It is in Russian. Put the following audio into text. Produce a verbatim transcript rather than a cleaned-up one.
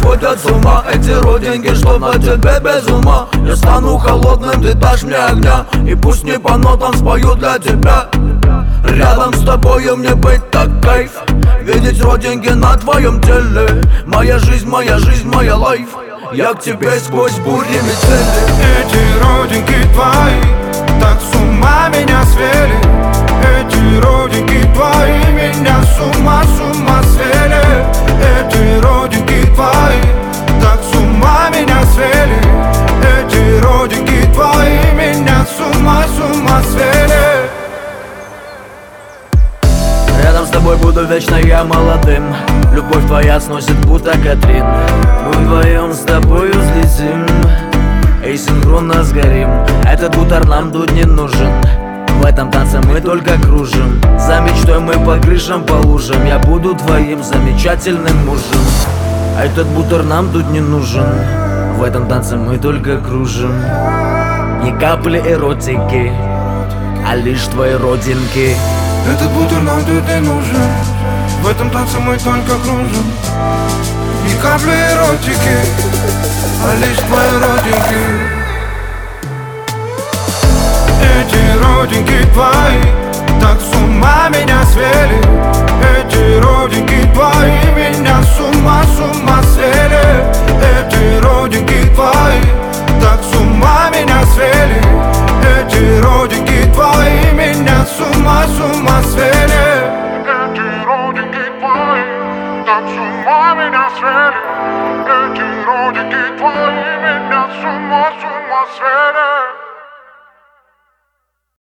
сводят с ума эти родинки, что на тебе без ума. Я стану холодным, ты дашь мне огня, и пусть не по нотам спою для тебя. Рядом с тобою мне быть так кайф, видеть родинки на твоем теле. Моя жизнь, моя жизнь, моя лайф, я к тебе сквозь бури метели. Эти родинки твои так с ума меня свели. Эти родинки твои меня с ума, с ума свели. Эти родинки твои так с ума меня свели. Эти родинки твои меня с ума, с ума свели. Рядом с тобой буду вечно я молодым, любовь твоя сносит будто Катрин. Мы вдвоем с тобою взлетим и синхронно сгорим. Этот бутер нам тут не нужен, в этом танце мы только кружим. За мечтой мы по крышам, по лужам, я буду твоим замечательным мужем. А этот бутер нам тут не нужен, в этом танце мы только кружим. Ни капли эротики, а лишь твои родинки. Этот бутер нам тут не нужен, в этом танце мы только кружим. Ни капли эротики, а лишь твои родинки. Эти родинки твои так с ума меня свели. Эти родинки твои меня с ума, с ума свели. Эти родинки твои так с ума меня свели. Эти родинки твои меня с ума, с ума свели. Эти родинки твои так с ума меня свели. Эти родинки твои меня с ума, с ума свели.